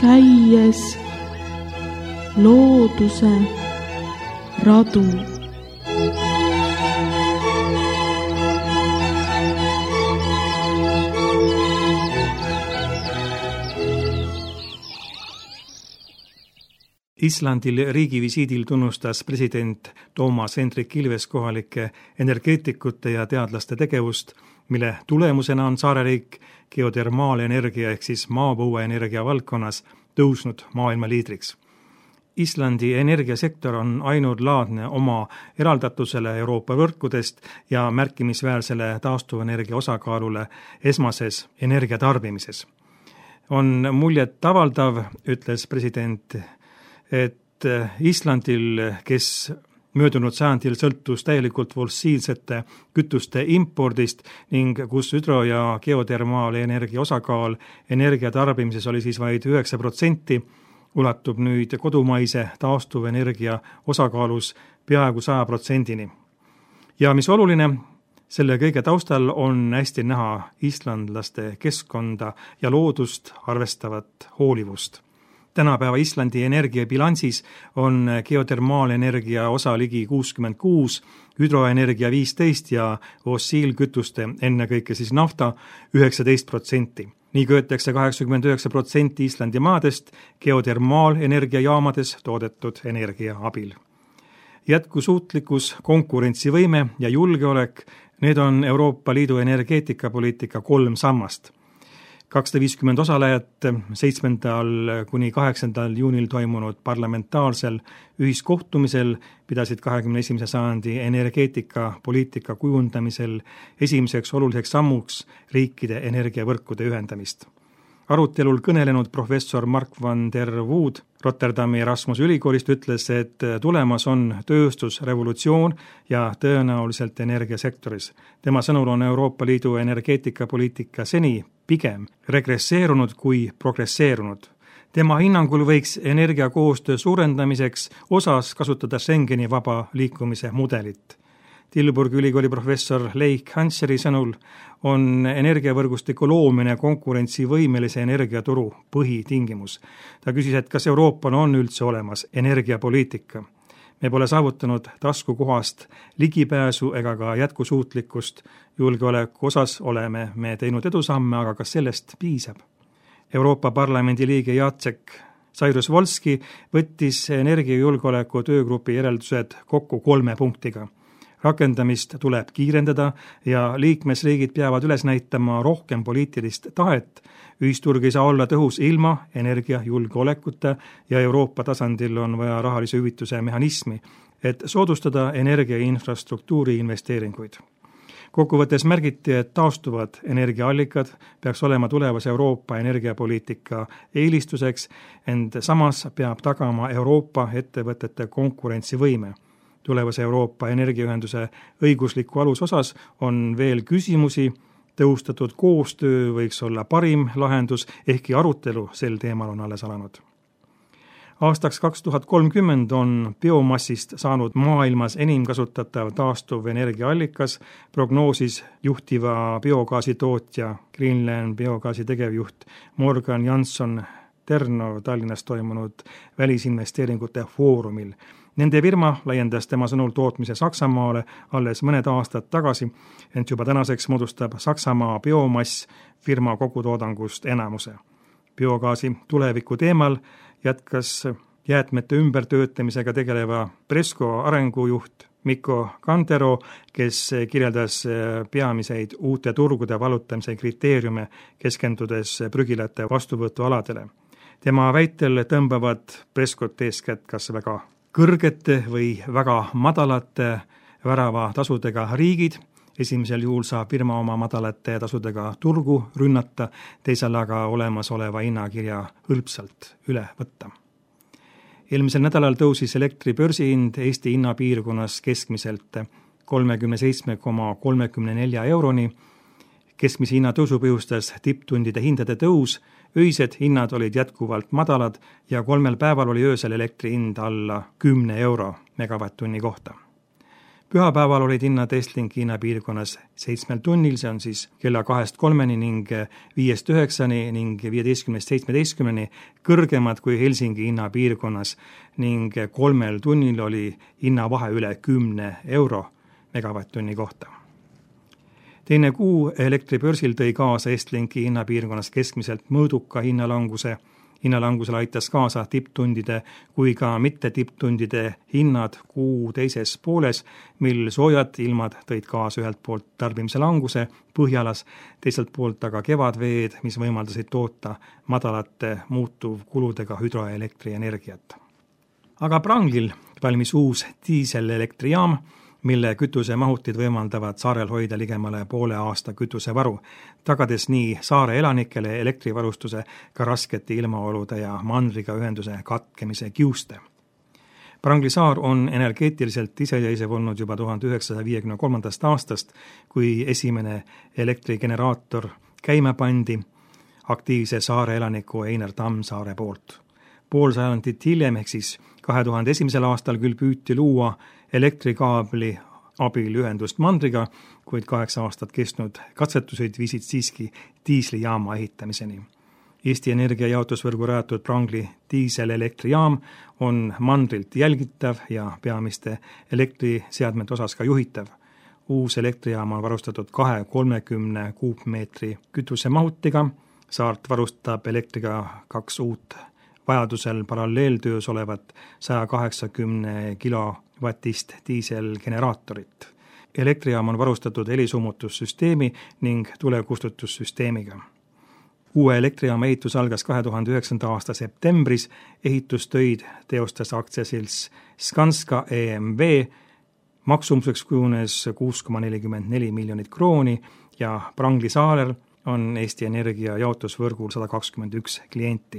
käies looduse radu. Islandil riigivisiidil tunnustas president Toomas Hendrik Ilves kohalike energeetikute ja teadlaste tegevust, mille tulemusena on saareriik geotermaalenergia ehk siis maapõueenergia valdkonnas tõusnud maailma liidriks. Islandi energiasektor on ainulaadne oma eraldatusele Euroopa võrkudest ja märkimisväärsele taastuvenergia osakaalule esmases energiatarbimises. On muljet avaldav, ütles president, et Islandil, kes möödunud sajandil sõltus täielikult fossiilsete kütuste impordist ning kus hüdro- ja geotermaalenergia osakaal energiatarbimises oli siis vaid 9%, ulatub nüüd kodumaise taastuvenergia osakaalus peaaegu 100%-ni. Ja mis oluline, selle kõige taustal on hästi näha islandlaste keskkonda ja loodust arvestavat hoolivust. Tänapäeva Islandi energiabilansis on geotermaalenergia osa ligi 66, hüdroenergia 15 ja fossiilkütuste, ennekõike siis nafta, 19%. Nii köetakse 89% Islandi maadest geotermaalenergiajaamades toodetud energia abil. Jätkusuutlikkus, konkurentsivõime ja julgeolek, need on Euroopa Liidu energeetikapoliitika 3 sammast. 250 osalejat 7. kuni 8. juunil toimunud parlamentaarsel ühiskohtumisel pidasid 21. sajandi energeetikapoliitika kujundamisel esimeseks oluliseks sammuks riikide energiavõrkude ühendamist. Arutelul kõnelenud professor Mark van der Wood Rotterdami Erasmuse ülikoolist ütles, et tulemas on tööstusrevolutsioon ja tõenäoliselt energiasektoris. Tema sõnul on Euroopa Liidu energeetikapoliitika seni pigem regresseerunud kui progresseerunud. Tema hinnangul võiks energiakoostöö suurendamiseks osas kasutada Schengeni vaba liikumise mudelit. Tilburgi ülikooli professor Leik Hanseri sõnul on energiavõrgustiku loomine konkurentsivõimelise energiaturu põhitingimus. Ta küsis, et kas Euroopal on üldse olemas energiapoliitika. Me pole saavutanud taskukohast ligipääsu ega ka jätkusuutlikkust. Julgeoleku osas oleme me teinud edusamme, aga kas sellest piisab? Euroopa Parlamendi liige Jacek Sairus-Volski võttis energiajulgeoleku töögrupi järeldused kokku 3 punktiga. Rakendamist tuleb kiirendada ja liikmesriigid peavad üles näitama rohkem poliitilist tahet. Ühisturg ei saa olla tõhus ilma energiajulgeolekuta ja Euroopa tasandil on vaja rahalise hüvituse mehhanismi, et soodustada energiainfrastruktuuri investeeringuid. Kokkuvõttes märgiti, et taastuvad energiaallikad peaks olema tulevase Euroopa energiapoliitika eelistuseks, ent samas peab tagama Euroopa ettevõtete konkurentsivõime. Tulevase Euroopa energiaühenduse õigusliku alusosas on veel küsimusi, tõhustatud koostöö võiks olla parim lahendus, ehkki arutelu sel teemal on alles alanud. Aastaks 2030 on biomassist saanud maailmas enim kasutatav taastuv energiaallikas, prognoosis juhtiva biogaasitootja Greenland biogaasi tegevjuht Morgan Jansson Terno Tallinnas toimunud välisinvesteeringute foorumil. Nende firma laiendas tema sõnul tootmise Saksamaale alles mõned aastad tagasi, ent juba tänaseks moodustab Saksamaa biomass firma kogutoodangust enamuse. Biogaasi tuleviku teemal jätkas jäätmete ümbertöötamisega tegeleva Presco arengujuht Mikko Kantero, kes kirjeldas peamiseid uute turgude valutamise kriteeriume, keskendudes prügilate vastuvõtualadele. Tema väitel tõmbavad Prescot eeskätt kas väga kõrgete või väga madalate väravatasudega riigid. Esimesel juhul saab firma oma madalate tasudega turgu rünnata, teisel aga olemasoleva hinnakirja hõlpsalt üle võtta. Eelmisel nädalal tõusis elektri börsihind Eesti hinnapiirkonnas keskmiselt 37,34 euroni. Keskmise hinna tõusu põhjustas tipptundide hindade tõus, öised hinnad olid jätkuvalt madalad ja 3 päeval oli öösel elektri hind alla 10 euro megavatt-tunni kohta. Pühapäeval olid hinnad Estlinki hinnapiirkonnas 7 tunnil, see on siis kella 2-3 ning 5-9 ning 15-17 kõrgemad kui Helsingi hinnapiirkonnas ning 3 tunnil oli hinnavahe üle 10 euro megavatt-tunni kohta. Teine kuu elektribörsil tõi kaasa Estlinki hinnapiirkonnas keskmiselt mõõduka hinnalanguse. Hinnalangusele aitas kaasa tipptundide kui ka mitte tipptundide hinnad kuu teises pooles, mil soojad ilmad tõid kaasa ühelt poolt tarbimise languse Põhjalas, teiselt poolt aga kevadveed, mis võimaldasid toota madalate muutuvkuludega hüdroelektrienergiat. Aga Pranglil valmis uus diiselelektrijaam, mille kütusemahutid võimaldavad saarel hoida ligemale poole aasta kütusevaru, tagades nii saare elanikele elektrivarustuse ka raskete ilmaolude ja mandriga ühenduse katkemise kiuste. Prangli saar on energeetiliselt iseseisev olnud juba 1953. aastast, kui esimene elektrigeneraator käima pandi aktiivse saare elaniku Einar Tammsaare poolt. Pool sajandit hiljem, ehk siis 2001. aastal küll püüti luua elektrikaabli abil ühendust mandriga, kuid 8 aastat kestnud katsetused viisid siiski diislijaama ehitamiseni. Eesti Energia jaotusvõrgu rajatud Prangli diiselelektrijaam on mandrilt jälgitav ja peamiste elektriseadmete osas ka juhitav. Uus elektrijaam on varustatud 230 kuupmeetri kütusemahutiga, saart varustab elektriga 2 uut vajadusel paralleeltöös olevat 180 kilovatist diiselgeneraatorit. Elektrijaam on varustatud helisummutussüsteemi ning tulekustutussüsteemiga. Uue elektrijaama ehitus algas 2009. aasta septembris, ehitustöid teostas aktsiaselts Skanska EMV, maksumuseks kujunes 6,44 miljonit krooni ja Prangli saarel on Eesti Energia jaotusvõrgul 121 klienti.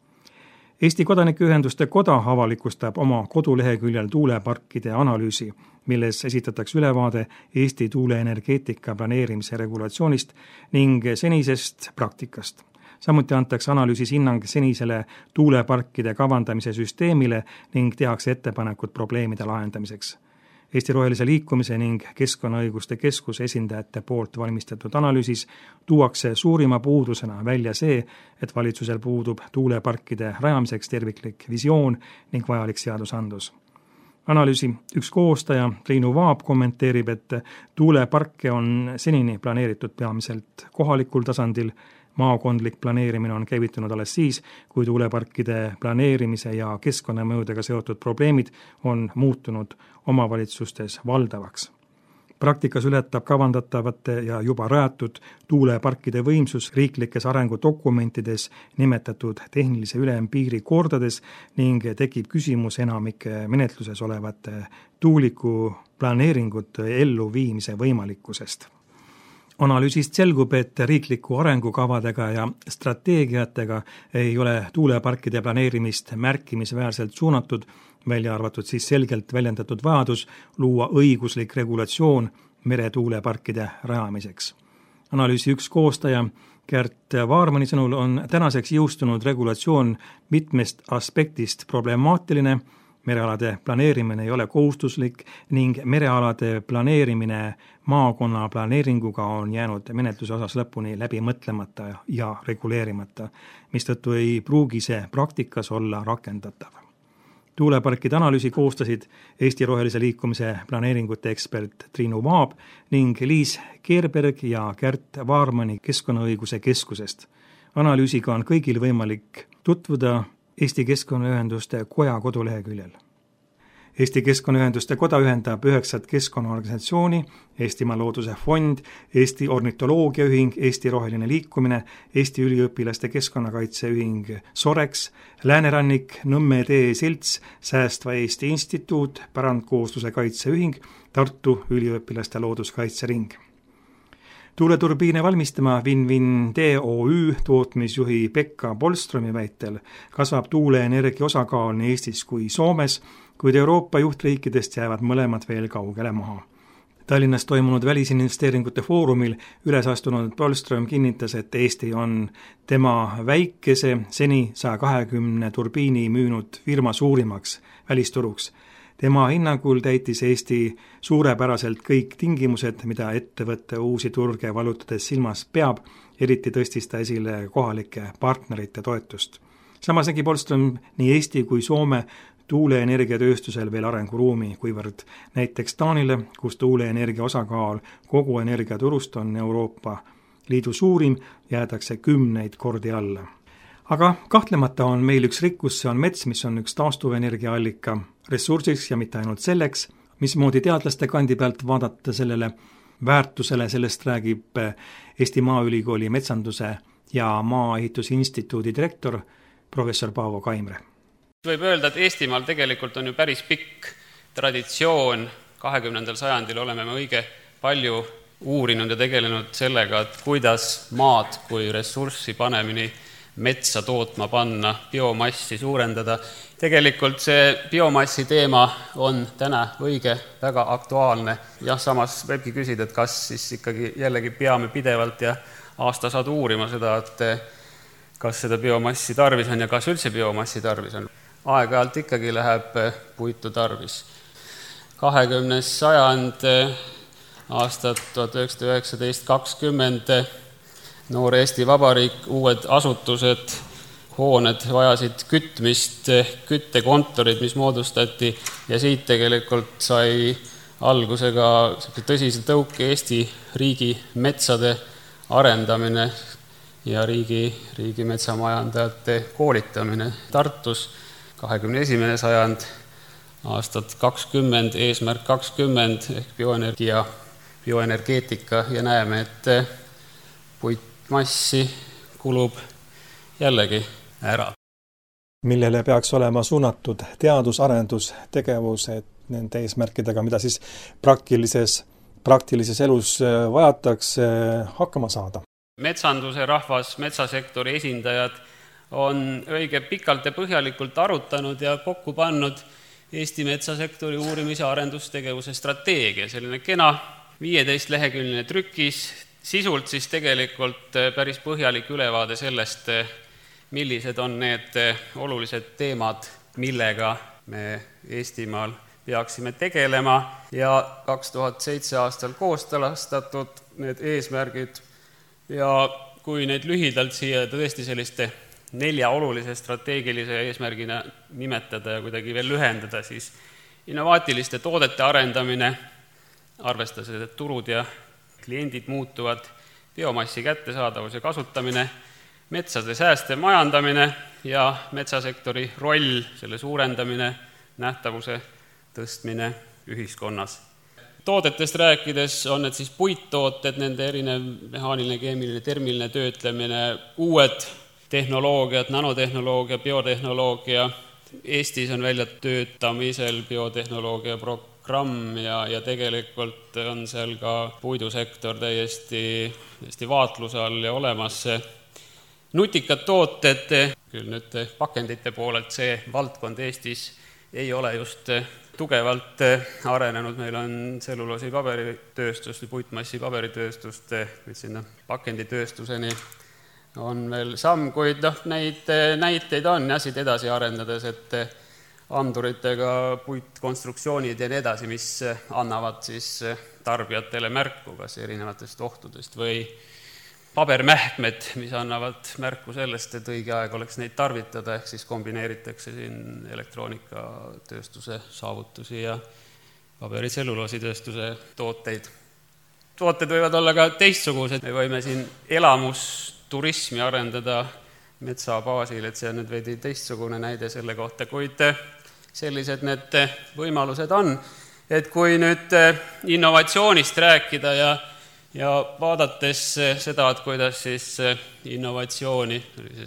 Eesti Kodanikuühenduste Koda avalikustab oma koduleheküljel tuuleparkide analüüsi, milles esitatakse ülevaade Eesti tuuleenergeetika planeerimise regulatsioonist ning senisest praktikast. Samuti antakse analüüsis hinnang senisele tuuleparkide kavandamise süsteemile ning tehakse ettepanekud probleemide lahendamiseks. Eesti Rohelise Liikumise ning Keskkonnaõiguste Keskuse esindajate poolt valmistatud analüüsis tuuakse suurima puudusena välja see, et valitsusel puudub tuuleparkide rajamiseks terviklik visioon ning vajalik seadusandlus. Analüüsi üks koostaja, Triinu Vaab, kommenteerib, et tuuleparke on senini planeeritud peamiselt kohalikul tasandil. Maakondlik planeerimine on käivitunud alles siis, kui tuuleparkide planeerimise ja keskkonnamõjudega seotud probleemid on muutunud omavalitsustes valdavaks. Praktikas ületab kavandatavate ja juba rajatud tuuleparkide võimsus riiklikes arengudokumentides nimetatud tehnilise ülempiiri kordades ning tekib küsimus enamike menetluses olevate tuuliku planeeringute elluviimise võimalikkusest. Analüüsist selgub, et riikliku arengukavadega ja strateegiatega ei ole tuuleparkide planeerimist märkimisväärselt suunatud, välja arvatud siis selgelt väljendatud vajadus luua õiguslik regulatsioon meretuuleparkide rajamiseks. Analüüsi üks koostaja, Gert Vaarmani sõnul on tänaseks jõustunud regulatsioon mitmest aspektist problemaatiline, merealade planeerimine ei ole kohustuslik ning merealade planeerimine maakonna planeeringuga on jäänud menetluse osas lõpuni läbi mõtlemata ja reguleerimata, mistõttu ei pruugi see praktikas olla rakendatav. Tuuleparkide analüüsi koostasid Eesti Rohelise Liikumise planeeringute ekspert Triinu Vaab ning Liis Keerberg ja Gert Vaarmani Keskkonnaõiguse Keskusest. Analüüsiga on kõigil võimalik tutvuda Eesti Keskkonnaühenduste Koja koduleheküljel. Eesti Keskkonnaühenduste Koda ühendab 9 keskkonnaorganisatsiooni, Eestimaa Looduse Fond, Eesti Ornitoloogiaühing, Eesti Roheline Liikumine, Eesti Üliõpilaste Keskkonnakaitseühing Sorex, Läänerannik, Nõmme tee selts, Säästva Eesti Instituut, Pärandkoosluse kaitseühing, Tartu Üliõpilaste Looduskaitsering. Tuuleturbiine valmistama Win-Win DOÜ tootmisjuhi Pekka Polstromi väitel kasvab tuuleenergia osakaal nii Eestis kui Soomes, kuid Euroopa juhtriikidest jäävad mõlemad veel kaugele maha. Tallinnas toimunud välisinvesteeringute foorumil üles astunud Polstrom kinnitas, et Eesti on tema väikese, seni 120 turbiini müünud firma suurimaks välisturuks. Tema hinnangul täitis Eesti suurepäraselt kõik tingimused, mida ettevõtte uusi turge valutades silmas peab, eriti tõstis ta esile kohalike partnerite toetust. Samas nägi Polström nii Eesti kui Soome tuuleenergiatööstusel veel arenguruumi, kuivõrd näiteks Taanile, kus tuuleenergia osakaal kogu energiaturust on Euroopa Liidu suurim, jäädakse 10 kordi alla. Aga kahtlemata on meil üks rikkus, see on mets, mis on üks taastuvenergiaallika ressursiks ja mitte ainult selleks, mismoodi teadlaste kandi pealt vaadata sellele väärtusele, sellest räägib Eesti Maaülikooli metsanduse ja Maaehitusinstituudi direktor professor Paavo Kaimre. Võib öelda, et Eestimaal tegelikult on ju päris pikk traditsioon, 20. sajandil oleme me õige palju uurinud ja tegelenud sellega, et kuidas maad kui ressurssi panemini metsa tootma panna, biomassi suurendada. Tegelikult see biomassi teema on täna õige väga aktuaalne. Ja samas võibki küsida, et kas siis ikkagi jällegi peame pidevalt ja aastasadu uurima seda, et kas seda biomassi tarvis on ja kas üldse biomassi tarvis on. Aeg-ajalt ikkagi läheb puitu tarvis. 20. sajand, aastad 1919-20, noor Eesti Vabariik, uued asutused, hooned vajasid kütmist, küttekontorid, mis moodustati ja siit tegelikult sai algusega tõsise tõuke Eesti riigi metsade arendamine ja riigi metsamajandajate koolitamine Tartus. 21. sajand, aastad 20, eesmärk 20 ehk bioenergeetika ja näeme, et puitmassi kulub jällegi ära. Millele peaks olema suunatud teadus-arendustegevused nende eesmärkidega, mida siis praktilises elus vajatakse hakkama saada? Metsanduse rahvas, metsasektori esindajad on õige pikalt ja põhjalikult arutanud ja kokku pannud Eesti metsasektori uurimis- ja arendustegevuse strateegia, selline kena 15-leheküljeline trükis, sisult siis tegelikult päris põhjalik ülevaade sellest, millised on need olulised teemad, millega me Eestimaal peaksime tegelema ja 2007 aastal kooskõlastatud need eesmärgid ja kui neid lühidalt siia tõesti selliste 4 olulise strateegilise eesmärgina nimetada ja kuidagi veel lühendada, siis innovaatiliste toodete arendamine, arvestades, et turud ja kliendid muutuvad, biomassi kättesaadavus ja kasutamine, metsade säästev majandamine ja metsasektori roll, selle suurendamine, nähtavuse tõstmine ühiskonnas. Toodetest rääkides on need siis puittooted, nende erinev mehaaniline, keemiline, termiline töötlemine, uued tehnoloogiad, nanotehnoloogia, biotehnoloogia. Eestis on välja töötamisel biotehnoloogia programm ja tegelikult on seal ka puidusektor täiesti vaatluse all ja olemas. Nutikad tooted, küll nüüd pakendite poolelt see valdkond Eestis ei ole just tugevalt arenenud, meil on tselluloosi paberitööstust või puitmassi paberitööstust, kuid sinna pakenditööstuseni on veel samm, kuid neid näiteid on ja siit edasi arendades, et anduritega puitkonstruktsioonid ja nii edasi, mis annavad siis tarbijatele märku kas erinevatest ohtudest või pabermähkmed, mis annavad märku sellest, et õige aeg oleks neid tarvitada, ehk siis kombineeritakse siin elektroonikatööstuse saavutusi ja paberitsellulaasitööstuse tooteid. Tooted võivad olla ka teistsugused, me võime siin elamusturismi arendada metsa baasil, et see on nüüd veidi teistsugune näide selle kohta, kuid sellised need võimalused on, et kui nüüd innovatsioonist rääkida ja vaadates seda, et kuidas siis innovatsiooni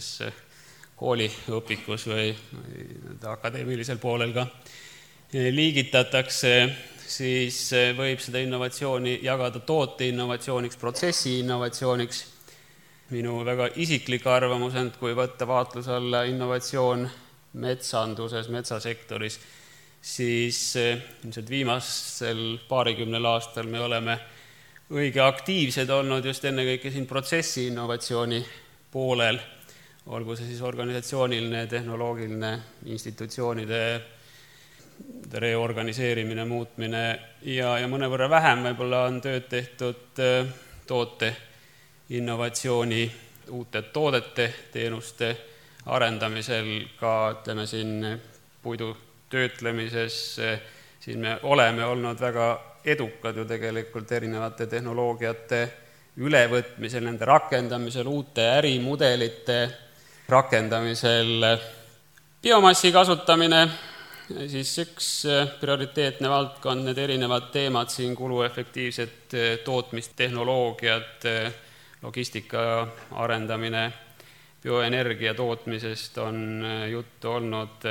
kooliõpikus või akadeemilisel poolel ka liigitatakse, siis võib seda innovatsiooni jagada toote innovatsiooniks, protsessi innovatsiooniks. Minu väga isiklik arvamus on, kui võtta vaatluse alla innovatsioon metsanduses, metsasektoris, siis ilmselt viimasel 20 aastal me oleme õige aktiivsed olnud just ennekõike siin protsessi innovatsiooni poolel, olgu see siis organisatsiooniline, tehnoloogiline, institutsioonide reorganiseerimine, muutmine ja mõnevõrra vähem võib-olla on tööd tehtud toote innovatsiooni, uute toodete, teenuste arendamisel, ka ütleme siin puidu töötlemises, siin me oleme olnud väga edukad ju tegelikult erinevate tehnoloogiate ülevõtmisel, nende rakendamisel, uute ärimudelite rakendamisel. Biomassi kasutamine, siis üks prioriteetne valdkond, need erinevad teemad siin, kuluefektiivsed tootmistehnoloogiad, logistika arendamine, bioenergia tootmisest on juttu olnud,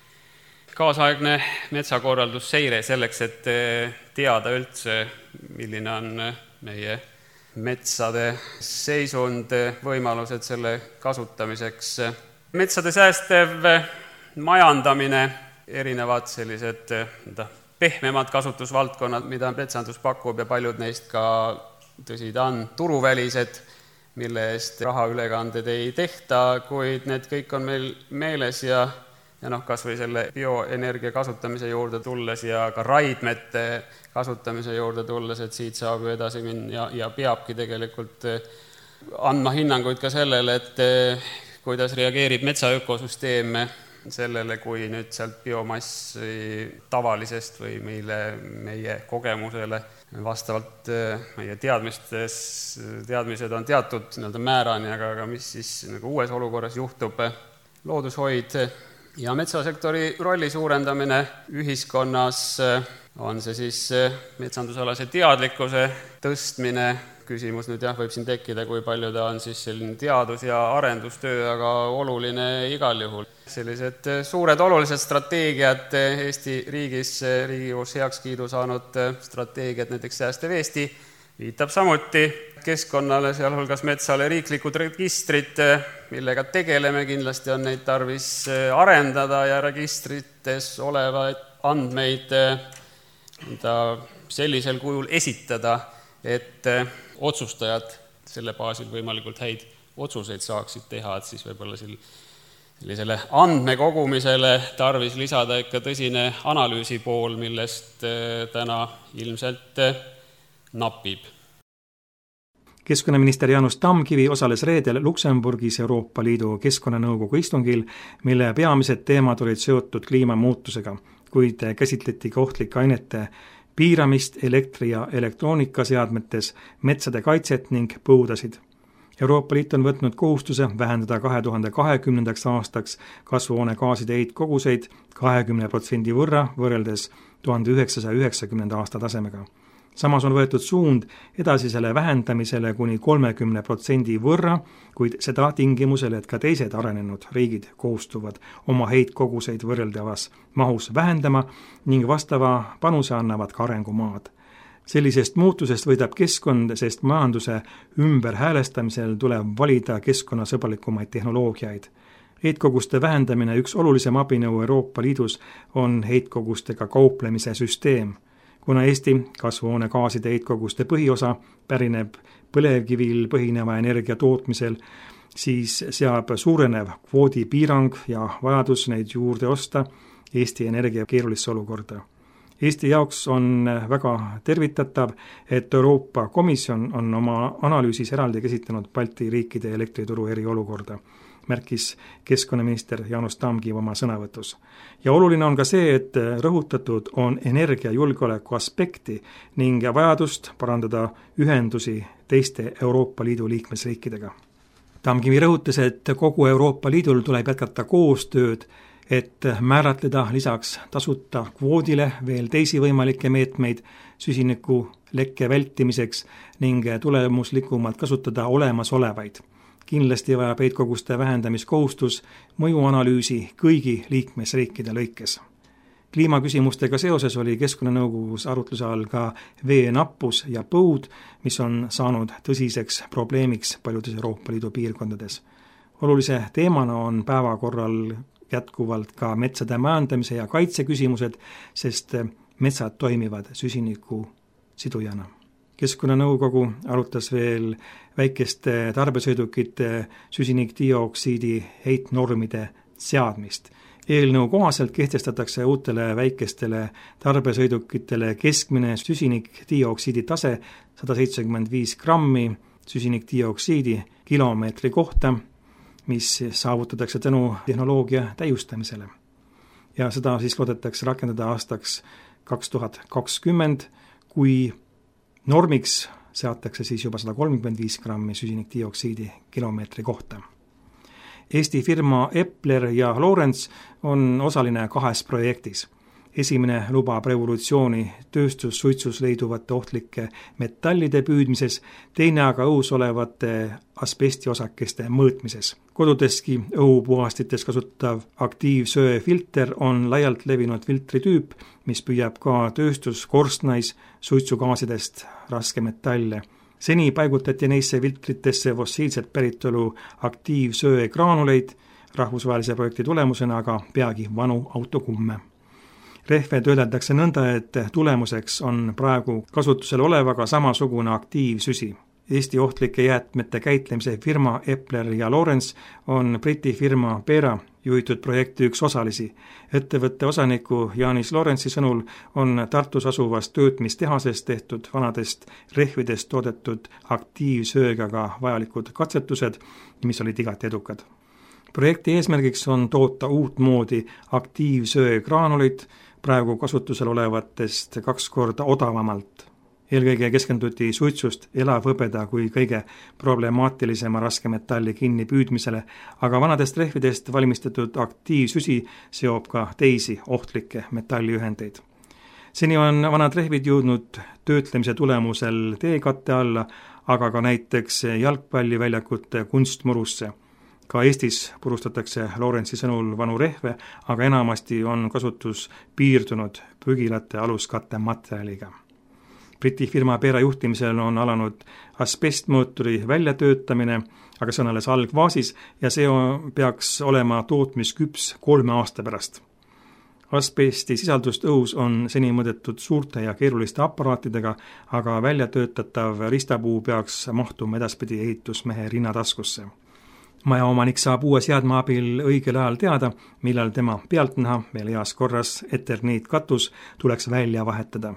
kaasaegne metsakorraldusseire selleks, et teada üldse, milline on meie metsade seisund, võimalused selle kasutamiseks. Metsade säästev majandamine, erinevad sellised pehmemad kasutusvaldkonnad, mida metsandus pakub ja paljud neist ka, tõsi ta on, turuvälised, mille eest rahaülekanded ei tehta, kuid need kõik on meil meeles ja kas või selle bioenergia kasutamise juurde tulles ja ka raidmete kasutamise juurde tulles, et siit saab ju edasi minna ja peabki tegelikult andma hinnanguid ka sellele, et kuidas reageerib metsaökosüsteem sellele, kui nüüd sealt biomassi tavalisest või meie kogemusele vastavalt meie teadmised on teatud määrani, aga mis siis nagu uues olukorras juhtub, loodushoid ja metsasektori rolli suurendamine ühiskonnas, on see siis metsandusalase teadlikkuse tõstmine, küsimus nüüd võib siin tekkida, kui palju ta on siis selline teadus- ja arendustöö, aga oluline igal juhul. Sellised suured olulised strateegiad Eesti riigis, Riigikogus heakskiidu saanud strateegiad, näiteks Säästev Eesti, viitab samuti keskkonnale, sealhulgas metsale, riiklikud registrid, millega tegeleme, kindlasti on neid tarvis arendada ja registrites olevaid andmeid sellisel kujul esitada, et otsustajad selle baasil võimalikult häid otsuseid saaksid teha, et siis võib-olla sellisele andmekogumisele tarvis lisada ikka tõsine analüüsi pool, millest täna ilmselt napib. Keskkonnaminister Jaanus Tamkivi osales reedel Luksemburgis Euroopa Liidu Keskkonnanõukogu istungil, mille peamised teemad olid seotud kliimamuutusega, kuid käsitleti ka ohtlike ainete piiramist elektri- ja elektroonikaseadmetes, metsade kaitset ning põudasid. Euroopa Liit on võtnud kohustuse vähendada 2020. aastaks kasvuhoonegaaside heitkoguseid 20% võrra võrreldes 1990. aasta tasemega. Samas on võetud suund edasisele vähendamisele kuni 30% võrra, kuid seda tingimusel, et ka teised arenenud riigid kohustuvad oma heitkoguseid võrreldavas mahus vähendama ning vastava panuse annavad ka arengumaad. Sellisest muutusest võidab keskkond, sest majanduse ümberhäälestamisel tuleb valida keskkonnasõbralikumaid tehnoloogiaid. Heitkoguste vähendamine üks olulisem abinõu Euroopa Liidus on heitkogustega kauplemise süsteem. Kuna Eesti kasvuhoonegaaside heitkoguste põhiosa pärineb põlevkivil põhineva energia tootmisel, siis seab suurenev kvoodipiirang ja vajadus neid juurde osta Eesti Energia keerulisse olukorda. Eesti jaoks on väga tervitatav, et Euroopa Komisjon on oma analüüsis eraldi käsitlenud Balti riikide elektrituru eriolukorda, märkis keskkonnaminister Jaanus Tamkiv oma sõnavõtus. Ja oluline on ka see, et rõhutatud on energiajulgeoleku aspekti ning vajadust parandada ühendusi teiste Euroopa Liidu liikmesriikidega. Tamkivi rõhutas, et kogu Euroopa Liidul tuleb jätkata koostööd, et määratleda lisaks tasuta kvoodile veel teisi võimalikke meetmeid süsiniku lekke vältimiseks ning tulemuslikumalt kasutada olemasolevaid. Kindlasti vajab heitkoguste vähendamiskohustus mõjuanalüüsi kõigi liikmesriikide lõikes. Kliimaküsimustega seoses oli Keskkonnanõukogus arutluse all ka veenappus ja põud, mis on saanud tõsiseks probleemiks paljudes Euroopa Liidu piirkondades. Olulise teemana on päevakorral jätkuvalt ka metsade majandamise ja kaitse küsimused, sest metsad toimivad süsiniku sidujana. Keskkonnanõukogu arutas veel väikeste tarbesõidukite süsinikdioksiidi heitnormide seadmist. Eelnõu kohaselt kehtestatakse uutele väikestele tarbesõidukitele keskmine süsinikdioksiidi tase 175 grammi süsinikdioksiidi kilomeetri kohta, mis saavutatakse tänu tehnoloogia täiustamisele. Ja seda siis loodetakse rakendada aastaks 2020, kui normiks seatakse siis juba 135 grammi süsinikdioksiidi kilomeetri kohta. Eesti firma Epler ja Lorentz on osaline 2 projektis. Esimene lubab revolutsiooni tööstussuitsus leiduvate ohtlike metallide püüdmises, teine aga õhus olevate asbestiosakeste mõõtmises. Kodudeski õhupuhastites kasutav aktiivsöefilter on laialt levinud filtritüüp, mis püüab ka tööstuskorstnais suitsugaasidest raskemetalle. Seni paigutati neisse filtritesse fossiilset päritolu aktiivsöegraanuleid, rahvusvahelise projekti tulemusena aga peagi vanu autokumme. Rehve töödeldakse nõnda, et tulemuseks on praegu kasutusel olevaga samasugune aktiivsüsi. Eesti ohtlike jäätmete käitlemise firma Epler ja Lorentz on Briti firma Pera juhitud projekti üks osalisi. Ettevõtte osaniku Janis Lorentzi sõnul on Tartus asuvast töötmistehasest tehtud vanadest rehvidest toodetud aktiivsööga ka vajalikud katsetused, mis olid igati edukad. Projekti eesmärgiks on toota uut moodi aktiivsöegraanulit praegu kasutusel olevatest 2 korda odavamalt. Eelkõige keskenduti suitsust elavhõbeda kui kõige problemaatilisema raskemetalli kinni püüdmisele, aga vanadest rehvidest valmistatud aktiivsüsi seob ka teisi ohtlikke metalliühendeid. Seni on vanad rehvid jõudnud töötlemise tulemusel teekatte alla, aga ka näiteks jalgpalliväljakute kunstmurusse. Ka Eestis purustatakse Lorentzi sõnul vanu rehve, aga enamasti on kasutus piirdunud prügilate aluskatte materjaliga. Briti firma Pera juhtimisel on alanud asbestmootori väljatöötamine, aga see on alles algfaasis ja see peaks olema tootmisküps 3 aasta pärast. Asbesti sisaldust õhus on seni mõõdetud suurte ja keeruliste aparaatidega, aga väljatöötatav ristapuu peaks mahtuma edaspidi ehitusmehe rinnataskusse. Majaomanik saab uue seadme abil õigel ajal teada, millal tema pealtnäha veel heas korras eterniitkatus tuleks välja vahetada.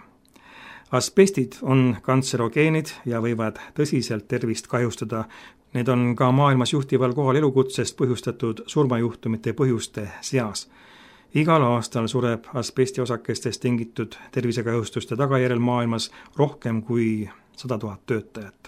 Asbestid on kantserogeenid ja võivad tõsiselt tervist kahjustada. Need on ka maailmas juhtival kohal elukutsest põhjustatud surmajuhtumite põhjuste seas. Igal aastal sureb asbestiosakestest tingitud tervisekahjustuste tagajärjel maailmas rohkem kui 100 000 töötajat.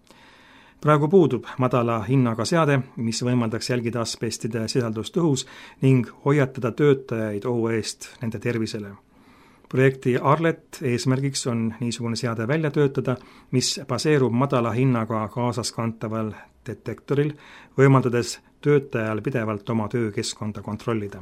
Praegu puudub madala hinnaga seade, mis võimaldaks jälgida asbestide sisaldust õhus ning hoiatada töötajaid ohu eest nende tervisele. Projekti Arlet eesmärgiks on niisugune seade välja töötada, mis baseerub madala hinnaga kaasaskantaval detektoril, võimaldades töötajal pidevalt oma töökeskkonda kontrollida.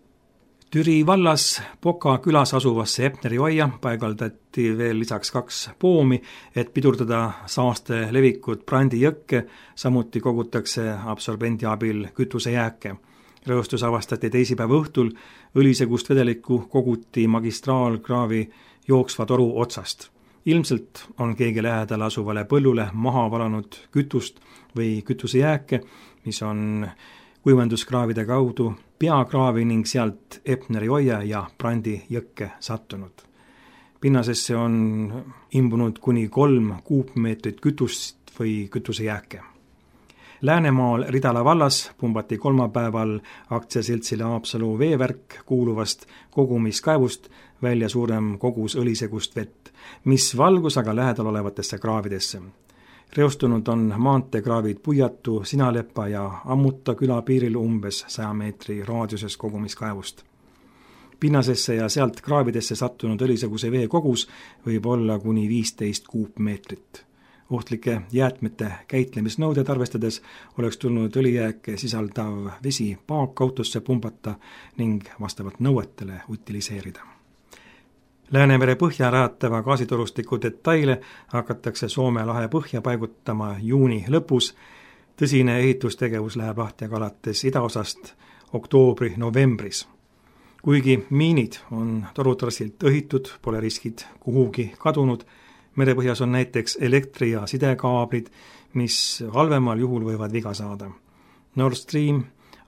Türi vallas Poka külas asuvasse Epneri hoia paigaldati veel lisaks 2 poomi, et pidurdada saaste levikut Brandi jõkke, samuti kogutakse absorbendi abil kütusejääke. Reostus avastati teisipäeva õhtul, õlisegust vedelikku koguti magistraalkraavi jooksva toru otsast. Ilmselt on keegi lähedal asuvale põllule maha valanud kütust või kütusejääke, mis on kuivenduskraavide kaudu peakraavi ning sealt Epneri hoia ja Brandi jõkke sattunud. Pinnasesse on imbunud kuni 3 kuupmeetrit kütust või kütusejääke. Läänemaal Ridala vallas pumbati kolmapäeval aktsiaseltsile Haapsalu veevärk kuuluvast kogumiskaevust välja suurem kogus õlisegust vett, mis valgus aga lähedal olevatesse kraavidesse. Reostunud on maanteekraavid Puiatu, Sinalepa ja Ammuta küla piiril umbes 100 meetri raadiuses kogumiskaevust. Pinnasesse ja sealt kraavidesse sattunud õliseguse vee kogus võib olla kuni 15 kuupmeetrit. Ohtlike jäätmete käitlemisnõuded arvestades oleks tulnud õlijääke sisaldav vesi paakautosse pumbata ning vastavalt nõuetele utiliseerida. Läänemere põhja rajatava gaasitorustiku detaile hakatakse Soome lahe põhja paigutama juuni lõpus. Tõsine ehitustegevus läheb lahti aga alates idaosast oktoobri-novembris. Kuigi miinid on torutrassilt õhitud, pole riskid kuhugi kadunud. Merepõhjas on näiteks elektri- ja sidekaablid, mis halvemal juhul võivad viga saada. Nord Stream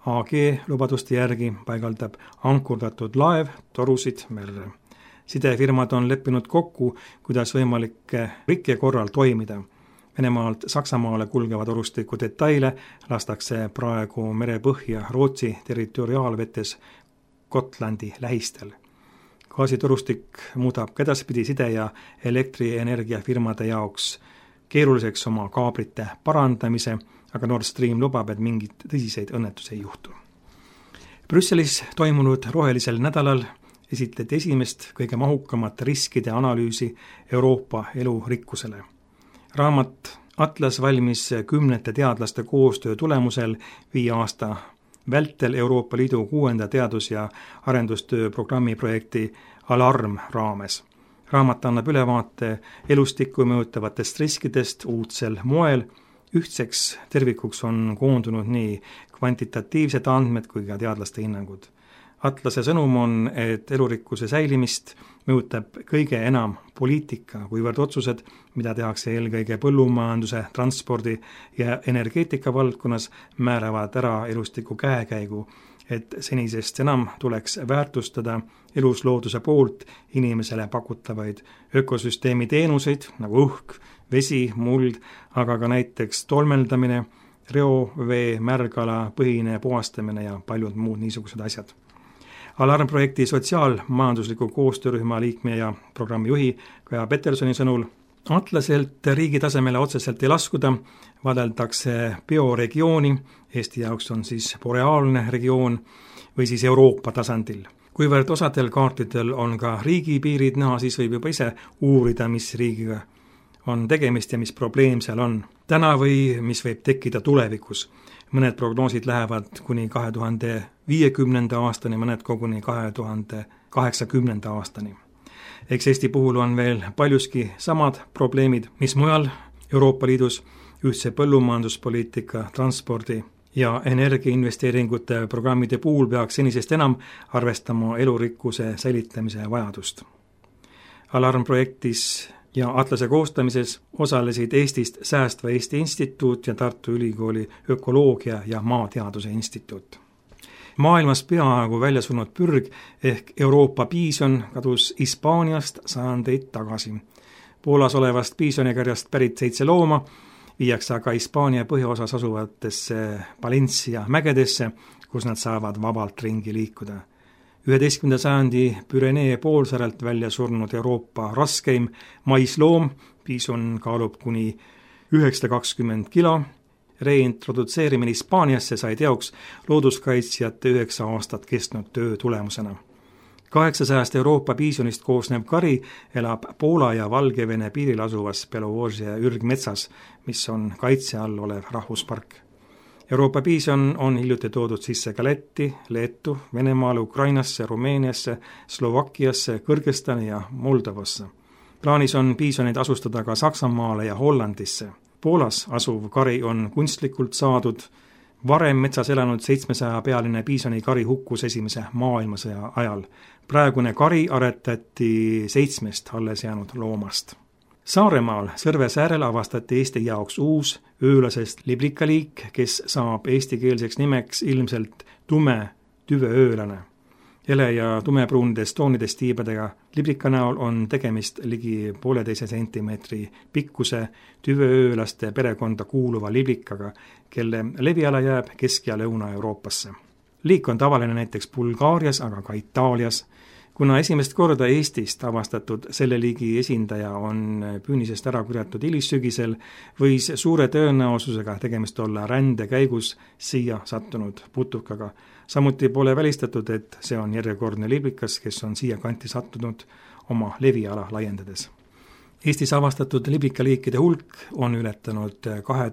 AG lubaduste järgi paigaldab ankurdatud laev torusid merre. Sidefirmad on leppinud kokku, kuidas võimalike rikke korral toimida. Venemaalt Saksamaale kulgevad torustiku detaile lastakse praegu merepõhja Rootsi territoriaalvetes Gotlandi lähistel. Gaasitorustik muudab edaspidi side- ja elektrienergiafirmade jaoks keeruliseks oma kaablite parandamise, aga Nord Stream lubab, et mingit tõsiseid õnnetusi ei juhtu. Brüsselis toimunud rohelisel nädalal esitleti esimest kõige mahukamat riskide analüüsi Euroopa elurikkusele. Raamat Atlas valmis 10 teadlaste koostöö tulemusel 5 aasta vältel Euroopa Liidu 6. teadus- ja arendustöö programmi projekti Alarm raames. Raamat annab ülevaate elustikku mõjutavatest riskidest uudsel moel. Ühtseks tervikuks on koondunud nii kvantitatiivsed andmed kui ka teadlaste hinnangud. Atlase sõnum on, et elurikkuse säilimist mõjutab kõige enam poliitika, kuivõrd otsused, mida tehakse eelkõige põllumajanduse, transpordi ja energeetika valdkonnas, määravad ära elustiku käekäigu, et senisest enam tuleks väärtustada eluslooduse poolt inimesele pakutavaid ökosüsteemi teenuseid nagu õhk, vesi, muld, aga ka näiteks tolmeldamine, reovee, märgala, põhine puhastamine ja paljud muud niisugused asjad. Alarmprojekti sotsiaalmajandusliku koostöörühma liikme ja programmi juhi Kaja Petersoni sõnul Atlaselt riigi tasemele otseselt ei laskuda, vaadeldakse bioregiooni, Eesti jaoks on siis boreaalne regioon, või siis Euroopa tasandil. Kuivõrd osadel kaartidel on ka riigipiirid näha, siis võib juba ise uurida, mis riigiga on tegemist ja mis probleem seal on täna või mis võib tekkida tulevikus. Mõned prognoosid lähevad kuni 2050. aastani, mõned koguni 2080. aastani. Eks Eesti puhul on veel paljuski samad probleemid, mis mujal Euroopa Liidus, ühtse põllumajanduspoliitika, transpordi ja energiainvesteeringute programmide puhul peaks senisest enam arvestama elurikkuse säilitamise vajadust. Alarmprojektis ja Atlase koostamises osalesid Eestist Säästva Eesti Instituut ja Tartu Ülikooli ökoloogia ja maateaduse instituut. Maailmas peaaegu välja surnud pürg ehk Euroopa piison kadus Hispaaniast sajandeid tagasi. Poolas olevast piisonikarjast pärit 7 looma viiakse aga Hispaania põhjaosas asuvatesse Valencia mägedesse, kus nad saavad vabalt ringi liikuda. 11. sajandi Pürenee poolsaarelt välja surnud Euroopa raskeim maisloom, piison kaalub kuni 920 kilo. Reintrodutseerimine Hispaaniasse sai teoks looduskaitsjate 9 aastat kestnud töö tulemusena. 800 Euroopa piisonist koosnev kari elab Poola ja Valgevene piiril asuvas Belovožje ürgmetsas, mis on kaitse all olev rahvuspark. Euroopa piison on hiljuti toodud sisse ka Lätti, Leetu, Venemaale, Ukrainasse, Rumeeniasse, Slovakkiasse, Kõrgõzstani ja Moldovasse. Plaanis on piisoneid asustada ka Saksamaale ja Hollandisse. Poolas asuv kari on kunstlikult saadud. Varem metsas elanud 700-pealine piisoni kari hukkus esimese maailmasõja ajal. Praegune kari aretati 7 alles jäänud loomast. Saaremaal Sõrves äärel avastati Eesti jaoks uus öölasest liblikaliik, kes saab eestikeelseks nimeks ilmselt tume tüveöölane. Ele- ja tumepruunidest toonidest tiibadega liblika näol on tegemist ligi 1,5 sentimeetri pikkuse tüveöölaste perekonda kuuluva liblikaga, kelle leviala jääb Kesk- ja Lõuna-Euroopasse. Liik on tavaline näiteks Bulgaarias, aga ka Itaalias. Kuna esimest korda Eestist avastatud selle liigi esindaja on püünisest ära kurjatud hilissügisel, võis suure tõenäosusega tegemist olla rände käigus siia sattunud putukaga. Samuti pole välistatud, et see on järjekordne liblikas, kes on siia kanti sattunud oma leviala laiendades. Eestis avastatud liblikaliikide hulk on ületanud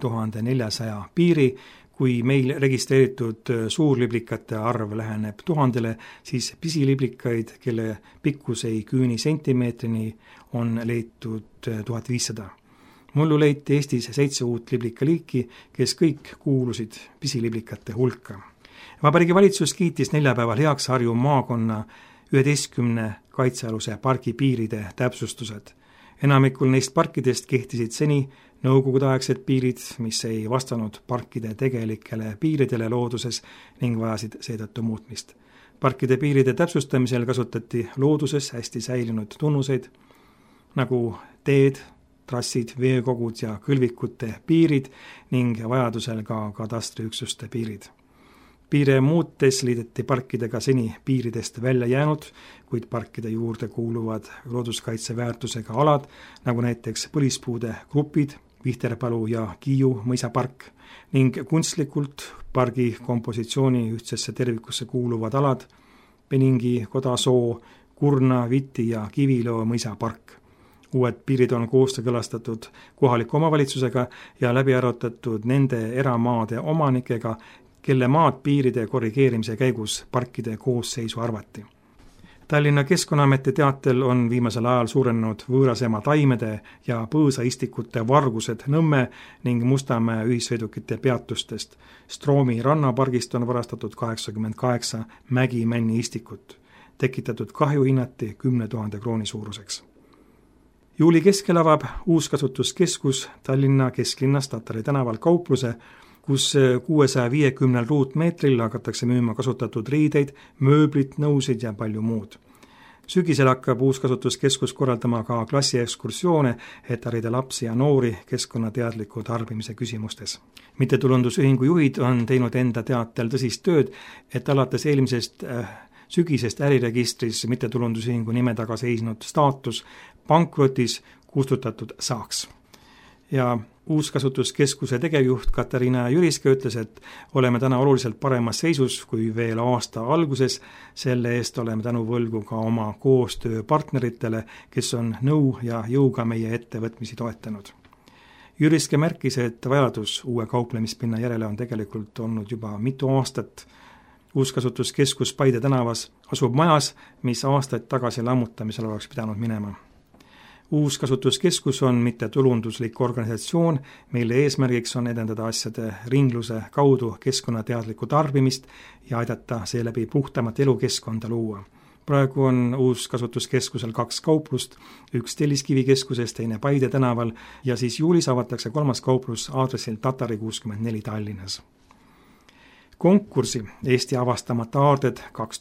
2400 piiri. Kui meil registreeritud suurliblikate arv läheneb 1000, siis pisiliblikaid, kelle pikkus ei küüni sentimeetrini, on leitud 1500. Mullu leiti Eestis 7 uut liblikaliiki, kes kõik kuulusid pisiliblikate hulka. Vabariigi valitsus kiitis neljapäeval heaks Harju maakonna 11 kaitsealuse pargi piiride täpsustused. Enamikul neist parkidest kehtisid seni nõukogudeaegsed piirid, mis ei vastanud parkide tegelikele piiridele looduses ning vajasid seetõttu muutmist. Parkide piiride täpsustamisel kasutati looduses hästi säilinud tunnuseid, nagu teed, trassid, veekogud ja kõlvikute piirid ning vajadusel ka katastriüksuste piirid. Piire muutes liideti parkidega seni piiridest välja jäänud, kuid parkide juurde kuuluvad looduskaitseväärtusega alad, nagu näiteks põlispuude grupid, Vihterpalu ja Kiiu mõisapark ning kunstlikult pargi kompositsiooni ühtsesse tervikusse kuuluvad alad, Peningi, Kodasoo, Kurna, Viti ja Kiviloo mõisapark. Uued piirid on koostöökõlastatud kohaliku omavalitsusega ja läbi arutatud nende eramaade omanikega, kelle maad piiride korrigeerimise käigus parkide koosseisu arvati. Tallinna Keskkonnaameti teatel on viimasel ajal suurenenud võõrasema taimede ja põõsaistikute vargused Nõmme ning Mustamäe ühissõidukite peatustest. Stroomi rannapargist on varastatud 88 mägimänni istikut. Tekitatud kahju hinnati 10 000 krooni suuruseks. Juuli keskel avab uuskasutuskeskus Tallinna kesklinnas Tatari tänaval kaupluse, kus 650 ruutmeetril hakatakse müüma kasutatud riideid, mööblit, nõusid ja palju muud. Sügisel hakkab uuskasutuskeskus korraldama ka klassiekskursioone, et harida lapsi ja noori keskkonnateadliku tarbimise küsimustes. Mittetulundusühingu juhid on teinud enda teatel tõsist tööd, et alates eelmisest sügisest äriregistris mittetulundusühingu nime taga seisnud staatus pankrotis kustutatud saaks. Ja uuskasutuskeskuse tegevjuht Katariina Jüriske ütles, et oleme täna oluliselt paremas seisus kui veel aasta alguses, selle eest oleme tänu võlgu ka oma koostööpartneritele, kes on nõu ja jõuga meie ettevõtmisi toetanud. Jüriske märkis, et vajadus uue kauplemispinna järele on tegelikult olnud juba mitu aastat. Uuskasutuskeskus Paide tänavas asub majas, mis aastaid tagasi lammutamisel oleks pidanud minema. Uuskasutuskeskus on mittetulunduslik organisatsioon, mille eesmärgiks on edendada asjade ringluse kaudu keskkonnateadlikku tarbimist ja aidata seeläbi puhtamat elukeskkonda luua. Praegu on uuskasutuskeskusel 2 kauplust, üks Telliskivikeskuses, teine Paide tänaval ja siis juulis avatakse 3. kauplus aadressil Tatari 64 Tallinnas. Konkursi Eesti avastamata aarded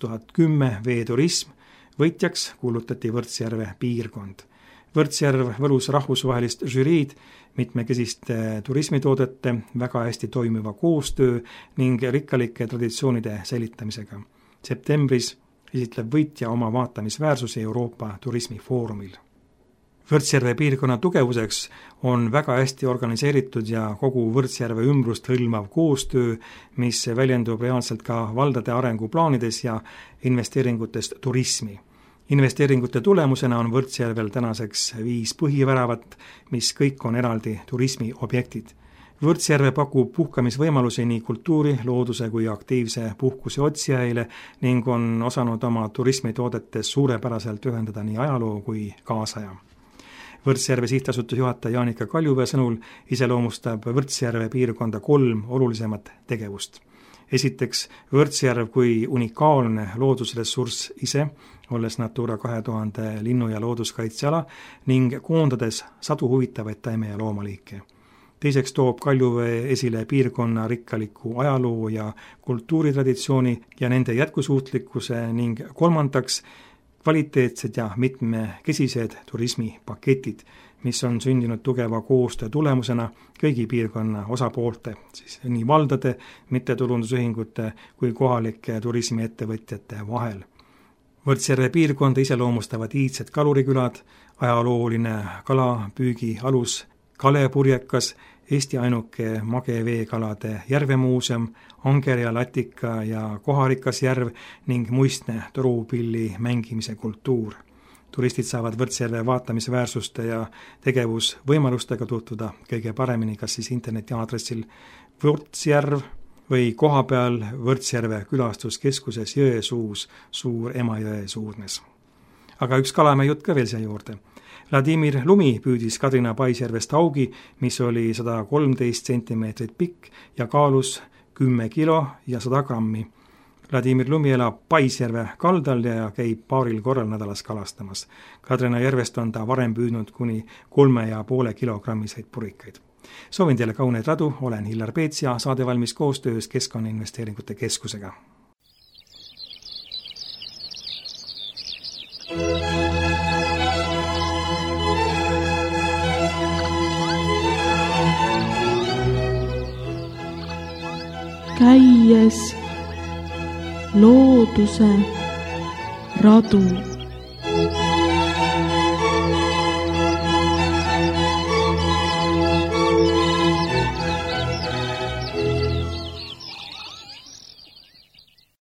2010 veeturism võitjaks kuulutati Võrtsjärve piirkond. Võrtsjärv võlus rahvusvahelist žüriid mitmekesiste turismitoodete, väga hästi toimiva koostöö ning rikkalike traditsioonide säilitamisega. Septembris esitleb võitja oma vaatamisväärsusi Euroopa turismifoorumil. Võrtsjärve piirkonna tugevuseks on väga hästi organiseeritud ja kogu Võrtsjärve ümbrust hõlmav koostöö, mis väljendub reaalselt ka valdade arenguplaanides ja investeeringutest turismi. Investeeringute tulemusena on Võrtsjärvel tänaseks 5 põhiväravat, mis kõik on eraldi turismiobjektid. Võrtsjärve pakub puhkamisvõimalusi nii kultuuri, looduse kui aktiivse puhkuse otsijaile ning on osanud oma turismitoodetes suurepäraselt ühendada nii ajaloo kui kaasaja. Võrtsjärve sihtasutus juhataja Jaanika Kaljuvee sõnul iseloomustab Võrtsjärve piirkonda 3 olulisemat tegevust. Esiteks, Võrtsjärv kui unikaalne loodusressurss ise, olles Natura 2000 linnu- ja looduskaitseala ning koondades sadu huvitavaid taime- ja loomaliike. Teiseks toob Kaljuvee esile piirkonna rikkaliku ajaloo ja kultuuritraditsiooni ja nende jätkusuutlikkuse ning kolmandaks kvaliteetsed ja mitmekesised turismipaketid, mis on sündinud tugeva koostöö tulemusena kõigi piirkonna osapoolte, siis nii valdade, mittetulundusühingute kui kohalike turismiettevõtjate vahel. Võrtsjärve piirkonda iseloomustavad iidsed kalurikülad, ajalooline kalapüügi alus Kalepurjekas, Eesti ainuke mageveekalade järvemuuseum, Anger ja Latika ja Koharikas järv ning muistne torupilli mängimise kultuur. Turistid saavad Võrtsjärve vaatamisväärsuste ja tegevusvõimalustega tutvuda kõige paremini kas siis interneti aadressil Võrtsjärv või kohapeal Võrtsjärve külastuskeskuses Jõesuus, Suur Emajõe suudmes. Aga üks Kalamäe jutt ka veel siia juurde. Vladimir Lumi püüdis Kadrina Paisjärvest augi, mis oli 113 centimeetrit pikk ja kaalus 10 kilo ja 100 grammi. Vladimir Lumi elab Paisjärve kaldal ja käib paaril korral nädalas kalastamas. Kadrina järvest on ta varem püüdnud kuni 3,5 kilogrammiseid purikaid. Soovin teile kauneid radu, olen Hillar Peets ja saade valmis koostöös Keskkonnainvesteeringute Keskusega. Käies looduse radu.